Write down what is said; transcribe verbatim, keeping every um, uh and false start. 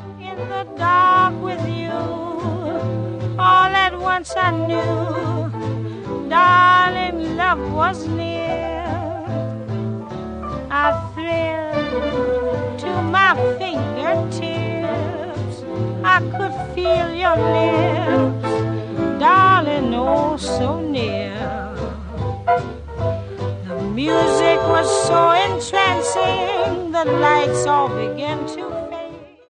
in the dark with you. All at once I knew, darling, love was near. I thrilled to my fingertips. I could feel your lips, darling, oh so near. The music was so entrancing, the lights all began to